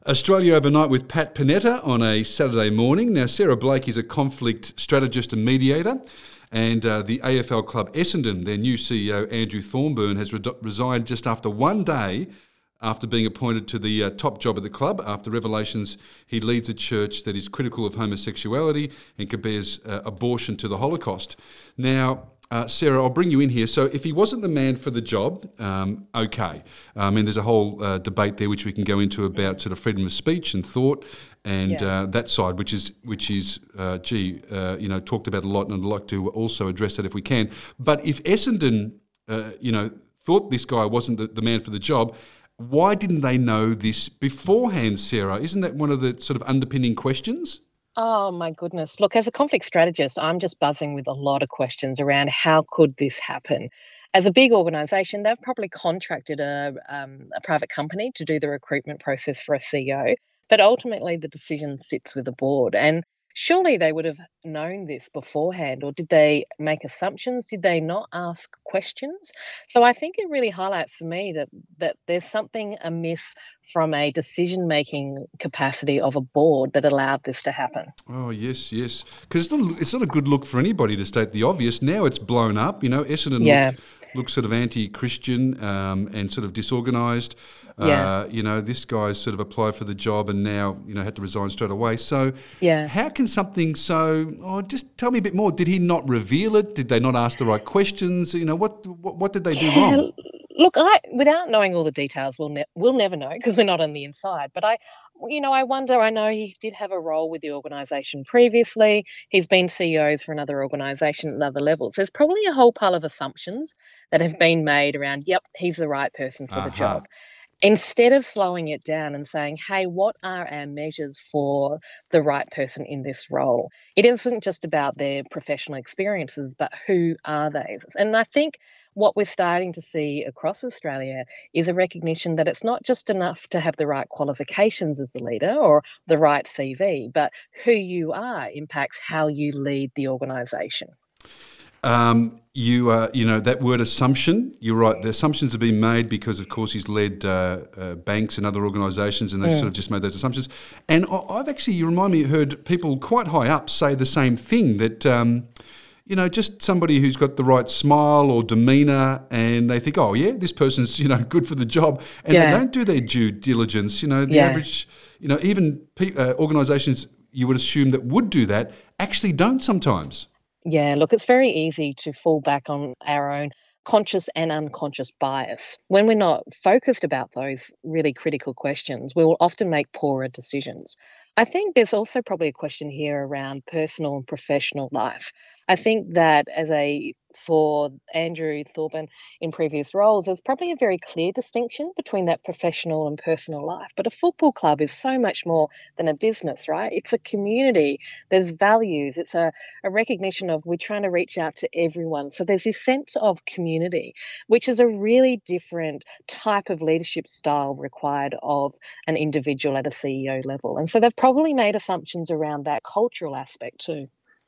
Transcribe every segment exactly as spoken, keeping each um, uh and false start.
Australia Overnight with Pat Panetta on a Saturday morning. Now, Sarah Blake is a conflict strategist and mediator, and uh, the A F L club Essendon, their new C E O Andrew Thorburn, has re- resigned just after one day after being appointed to the uh, top job at the club after revelations he leads a church that is critical of homosexuality and compares uh, abortion to the Holocaust. Now, Uh, Sarah, I'll bring you in here. So if he wasn't the man for the job, um, okay. I mean, there's a whole uh, debate there which we can go into about sort of freedom of speech and thought and Yeah. uh, that side, which is, which is uh, gee, uh, you know, talked about a lot, and I'd like to also address that if we can. But if Essendon, uh, you know, thought this guy wasn't the, the man for the job, why didn't they know this beforehand, Sarah? Isn't that one of the sort of underpinning questions? Oh my goodness. Look, as a conflict strategist, I'm just buzzing with a lot of questions around how could this happen. As a big organisation, they've probably contracted a, um, a private company to do the recruitment process for a C E O, but ultimately the decision sits with the board. And surely they would have known this beforehand, or did they make assumptions? Did they not ask questions? So I think it really highlights for me that that there's something amiss from a decision-making capacity of a board that allowed this to happen. Oh, yes, yes. Because it's not, it's not a good look for anybody, to state the obvious. Now it's blown up. You know, Essendon Yeah. look, look sort of anti-Christian um, and sort of disorganised. Yeah. Uh, you know, this guy's sort of applied for the job and now, you know, had to resign straight away. So Yeah. how can something so... Oh, just tell me a bit more. Did he not reveal it? Did they not ask the right questions? You know, what what, what did they do Yeah, wrong? look, I without knowing all the details, we'll ne- we'll never know because we're not on the inside. But I, you know, I wonder. I know he did have a role with the organisation previously. He's been C E Os for another organisation at other levels. There's probably a whole pile of assumptions that have been made around. Yep, he's the right person for the Aha. job. Instead of slowing it down and saying, hey, what are our measures for the right person in this role? It isn't just about their professional experiences, but who are they? And I think what we're starting to see across Australia is a recognition that it's not just enough to have the right qualifications as a leader or the right C V, but who you are impacts how you lead the organisation. Um, you, uh, you know, that word assumption, you're right. The assumptions have been made because, of course, he's led uh, uh, banks and other organisations and they've sort of just made those assumptions. And I- I've actually, you remind me, heard people quite high up say the same thing, that, um, you know, just somebody who's got the right smile or demeanour and they think, oh, yeah, this person's, you know, good for the job. And Yeah. they don't do their due diligence. You know, the Yeah. average, you know, even pe- uh, organisations you would assume that would do that actually don't sometimes. Yeah, look, it's very easy to fall back on our own conscious and unconscious bias. When we're not focused about those really critical questions, we will often make poorer decisions. I think there's also probably a question here around personal and professional life. I think that as a for Andrew Thorburn in previous roles, there's probably a very clear distinction between that professional and personal life. But a football club is so much more than a business, right? It's a community. There's values. It's a a recognition of we're trying to reach out to everyone. So there's this sense of community, which is a really different type of leadership style required of an individual at a C E O level. And so they've probably made assumptions around that cultural aspect too.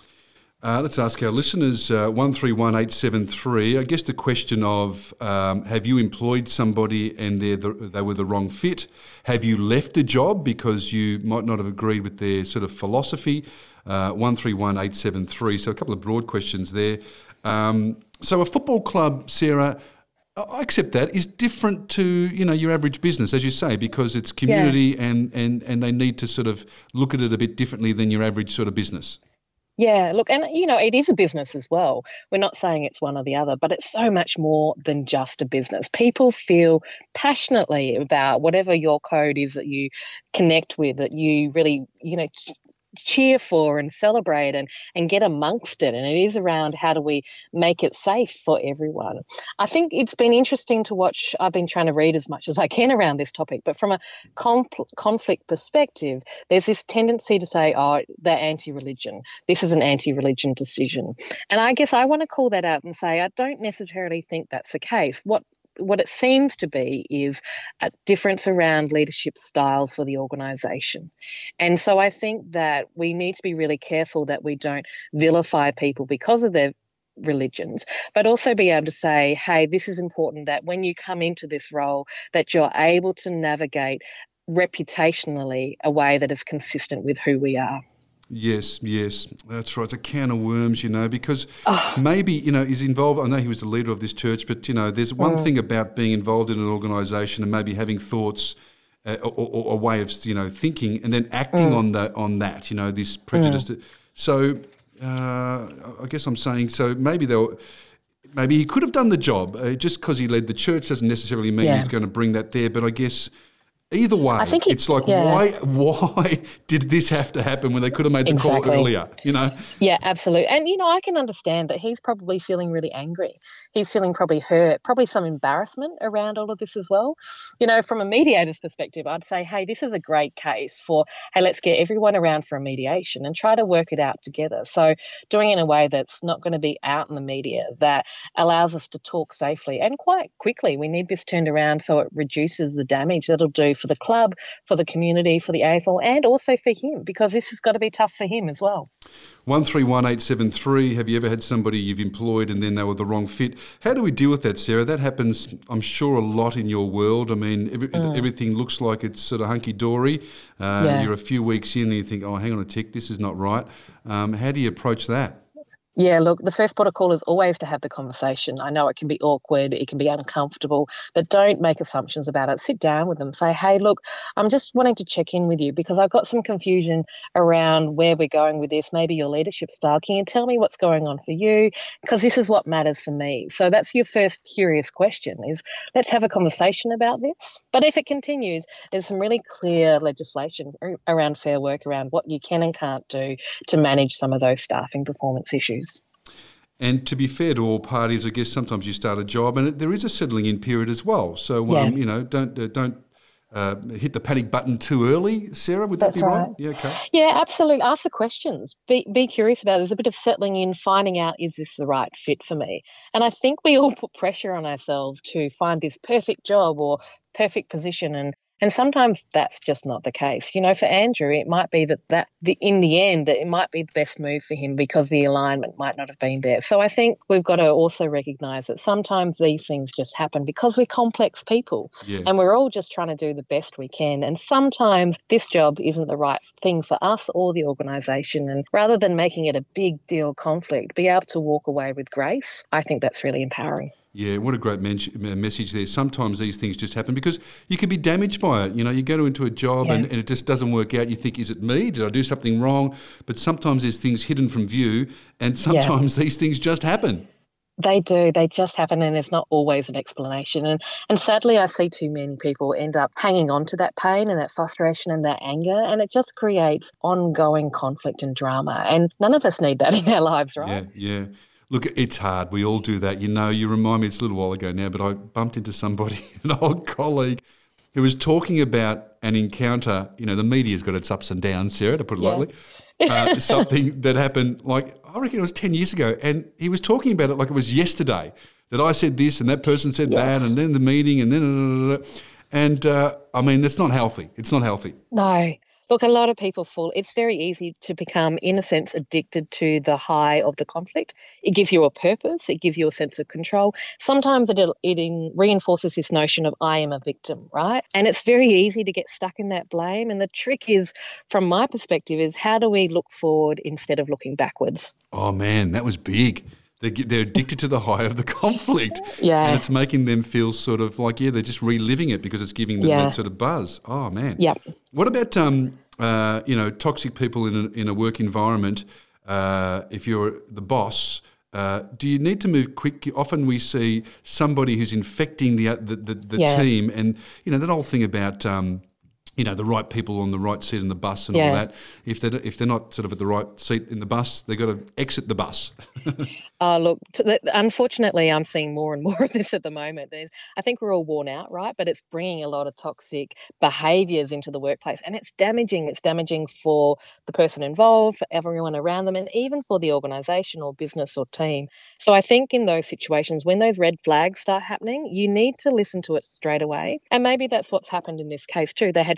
Uh, let's ask our listeners, uh, one three one eight seven three. I guess the question of, um, have you employed somebody and they're the, they were the wrong fit? Have you left a job because you might not have agreed with their sort of philosophy? Uh, one three one eight seven three. So a couple of broad questions there. Um, so a football club, Sarah, I accept that, is different to, you know, your average business, as you say, because it's community and, and, and they need to sort of look at it a bit differently than your average sort of business. Yeah, look, and you know, it is a business as well. We're not saying it's one or the other, but it's so much more than just a business. People feel passionately about whatever your code is that you connect with, that you really, you know, ch- cheer for and celebrate and and get amongst it. And it is around how do we make it safe for everyone. I think it's been interesting to watch. I've been trying to read as much as I can around this topic, but from a compl- conflict perspective, there's this tendency to say, oh, they're anti-religion. This is an anti-religion decision. And I guess I want to call that out and say I don't necessarily think that's the case. What what it seems to be is a difference around leadership styles for the organisation. And so I think that we need to be really careful that we don't vilify people because of their religions, but also be able to say, hey, this is important that when you come into this role, that you're able to navigate reputationally a way that is consistent with who we are. Yes, yes, that's right. It's a can of worms, you know, because Oh, maybe, you know, he's involved. I know he was the leader of this church, but, you know, there's one mm, thing about being involved in an organisation and maybe having thoughts, uh, or, or a way of, you know, thinking and then acting mm, on that, on that, you know, this mm. prejudice. So uh, I guess I'm saying, so maybe they'll, maybe he could have done the job. Uh, just because he led the church doesn't necessarily mean Yeah. he's going to bring that there. But I guess either I way, think he, it's like, yeah, why, why did this have to happen when they could have made the call exactly. earlier? You know? Yeah, absolutely. And, you know, I can understand that he's probably feeling really angry. He's feeling probably hurt, probably some embarrassment around all of this as well. You know, from a mediator's perspective, I'd say, hey, this is a great case for, hey, let's get everyone around for a mediation and try to work it out together. So doing it in a way that's not going to be out in the media, that allows us to talk safely and quite quickly. We need this turned around so it reduces the damage that it'll do for the club, for the community, for the A F L, and also for him, because this has got to be tough for him as well. one three one eight seven three, have you ever had somebody you've employed and then they were the wrong fit? How do we deal with that, Sarah? That happens, I'm sure, a lot in your world. I mean, every, Mm, everything looks like it's sort of hunky-dory. Uh, yeah. you're a few weeks in and you think, oh, hang on a tick, this is not right. Um, how do you approach that? Yeah, look, the first protocol is always to have the conversation. I know it can be awkward, it can be uncomfortable, but don't make assumptions about it. Sit down with them, say, hey, look, I'm just wanting to check in with you because I've got some confusion around where we're going with this, maybe your leadership style. Can you tell me what's going on for you? Because this is what matters for me. So that's your first curious question is, let's have a conversation about this. But if it continues, there's some really clear legislation around Fair Work, around what you can and can't do to manage some of those staffing performance issues. And to be fair to all parties, I guess sometimes you start a job and it, there is a settling in period as well. So, Yeah, um, you know, don't uh, don't uh, hit the panic button too early, Sarah. Would that that's be right? right. Yeah, okay. Yeah, absolutely. Ask the questions. Be be curious about it. There's a bit of settling in, finding out, is this the right fit for me? And I think we all put pressure on ourselves to find this perfect job or perfect position, and and sometimes that's just not the case. You know, for Andrew, it might be that that the in the end that it might be the best move for him because the alignment might not have been there. So I think we've got to also recognise that sometimes these things just happen because we're complex people Yeah. and we're all just trying to do the best we can. And sometimes this job isn't the right thing for us or the organisation. And rather than making it a big deal conflict, be able to walk away with grace, I think that's really empowering. Yeah, what a great men- uh, message there. Sometimes these things just happen because you can be damaged by it. You know, you go into a job and, Yeah. and it just doesn't work out. You think, is it me? Did I do something wrong? But sometimes there's things hidden from view and Yeah. sometimes these things just happen. They do. They just happen, and there's not always an explanation. And and sadly, I see too many people end up hanging on to that pain and that frustration and that anger, and it just creates ongoing conflict and drama. And none of us need that in our lives, right? Yeah, yeah. Look, it's hard. We all do that. You know, you remind me, it's a little while ago now, but I bumped into somebody, an old colleague, who was talking about an encounter. You know, the media's got its ups and downs, Sarah, to put it Yeah. lightly. Uh, something that happened, like, I reckon it was ten years ago. And he was talking about it like it was yesterday, that I said this and that person said that, Yes. and then the meeting, and then... And, uh, I mean, that's not healthy. It's not healthy. No. Look, a lot of people fall. It's very easy to become, in a sense, addicted to the high of the conflict. It gives you a purpose. It gives you a sense of control. Sometimes it, it in, reinforces this notion of I am a victim, right? And it's very easy to get stuck in that blame. And the trick is, from my perspective, is how do we look forward instead of looking backwards? Oh, man, that was big. They're, they're addicted to the high of the conflict, and Yeah. it's making them feel sort of like, yeah, they're just reliving it because it's giving them Yeah. that sort of buzz. Oh, man. Yep. What about, um, uh, you know, toxic people in a, in a work environment? Uh, if you're the boss, uh, do you need to move quick? Often we see somebody who's infecting the the, the, the Yeah. team, and, you know, that whole thing about... Um, you know, the right people on the right seat in the bus and all Yeah. that. If they're, if they're not sort of at the right seat in the bus, they've got to exit the bus. Oh, look, to the, unfortunately, I'm seeing more and more of this at the moment. There's, I think we're all worn out, right? But it's bringing a lot of toxic behaviours into the workplace, and it's damaging. It's damaging for the person involved, for everyone around them, and even for the organisation or business or team. So I think in those situations, when those red flags start happening, you need to listen to it straight away. And maybe that's what's happened in this case too. They had some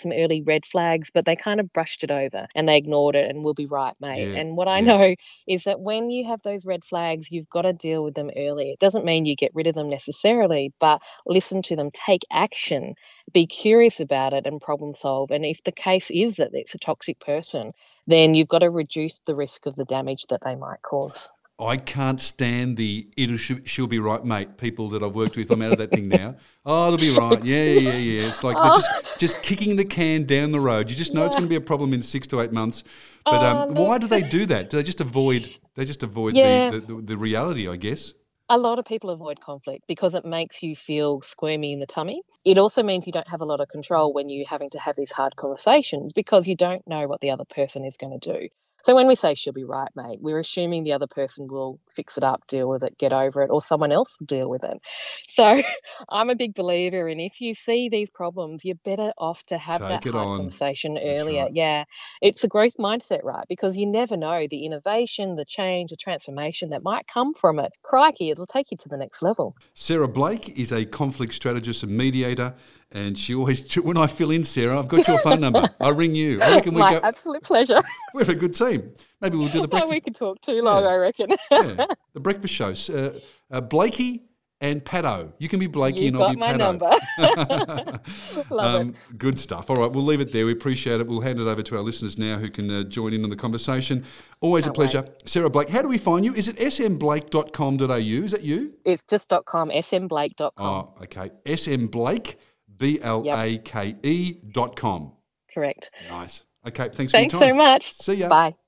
some early red flags, but they kind of brushed it over and they ignored it and we'll be right, mate. Yeah, And what I yeah. know is that when you have those red flags, you've got to deal with them early. It doesn't mean you get rid of them necessarily, but listen to them, take action, be curious about it and problem solve. And if the case is that it's a toxic person, then you've got to reduce the risk of the damage that they might cause. I can't stand the it'll sh- she'll be right, mate. People that I've worked with, I'm out of that thing now. Oh, it'll be right. Yeah, yeah, yeah. It's like they're just just kicking the can down the road. You just know it's going to be a problem in six to eight months. But um, Oh, why look. do they do that? Do they just avoid? They just avoid Yeah. the, the, the reality, I guess. A lot of people avoid conflict because it makes you feel squirmy in the tummy. It also means you don't have a lot of control when you're having to have these hard conversations because you don't know what the other person is going to do. So when we say she'll be right, mate, we're assuming the other person will fix it up, deal with it, get over it, or someone else will deal with it. So I'm a big believer in if you see these problems, you're better off to have Take that it hard on. conversation That's earlier. right. Yeah, it's a growth mindset, right? Because you never know the innovation, the change, the transformation that might come from it. Crikey, it'll take you to the next level. Sarah Blake is a conflict strategist and mediator, and she always, when I fill in, Sarah, I've got your phone number. I ring you. I reckon we My go. absolute pleasure. We're a good team. Maybe we'll do the Oh, breakfast. we could talk too long, Yeah. I reckon. Yeah, the breakfast show. Uh, uh, Blakey and Paddo. You can be Blakey You and I'll got be my Paddo. number. Love um, good stuff. All right, we'll leave it there. We appreciate it. We'll hand it over to our listeners now who can uh, join in on the conversation. Always Can't a pleasure. Sarah Blake, how do we find you? Is it s m blake dot com dot a u? Is that you? It's just .com, s m blake dot com. Oh, okay. S M Blake, B L A K E dot com. Correct. Nice. Okay, thanks, Thanks for your so time. much. See ya. Bye.